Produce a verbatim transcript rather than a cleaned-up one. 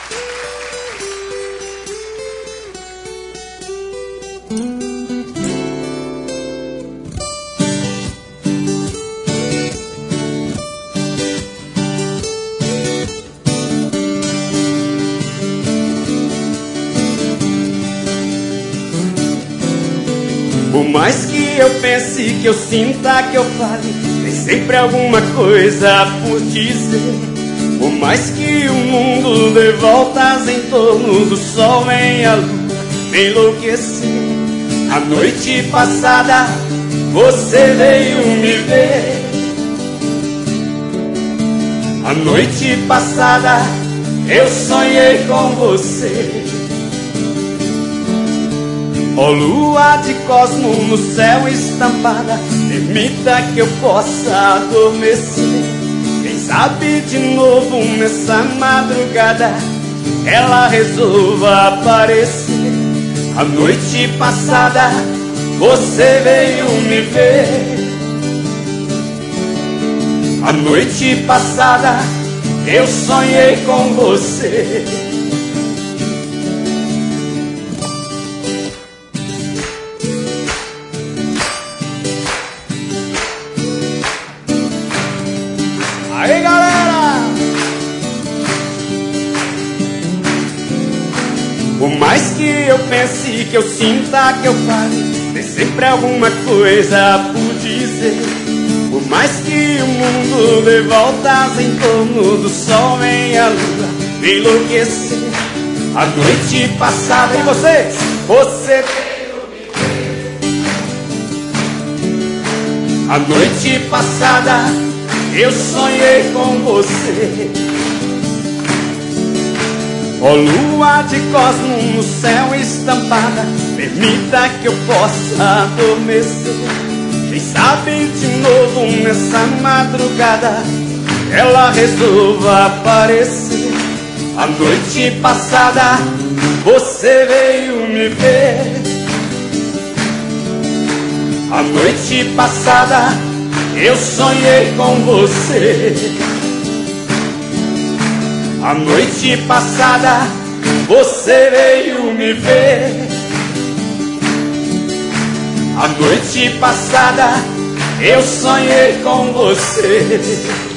Por mais que eu pense, que eu sinta, que eu fale, tem sempre alguma coisa por dizer. Por mais que o mundo dê voltas em torno do sol, vem a lua me enlouquecer. A noite passada você veio me ver. A noite passada eu sonhei com você. Ó lua de cosmo no céu estampada, permita que eu possa adormecer. Quem sabe de novo nessa madrugada ela resolva aparecer. A noite passada você veio me ver. A noite passada eu sonhei com você. Aí, galera! Por mais que eu pense, que eu sinta, que eu fale, tem sempre alguma coisa por dizer. Por mais que o mundo dê voltas em torno do sol, vem a lua me enlouquecer. A noite passada, e vocês? Você veio me ver. A noite passada eu sonhei com você. Ó lua de cosmo no céu estampada, permita que eu possa adormecer. Quem sabe de novo nessa madrugada ela resolva aparecer. A noite passada você veio me ver. A noite passada eu sonhei com você. A noite passada você veio me ver. A noite passada eu sonhei com você.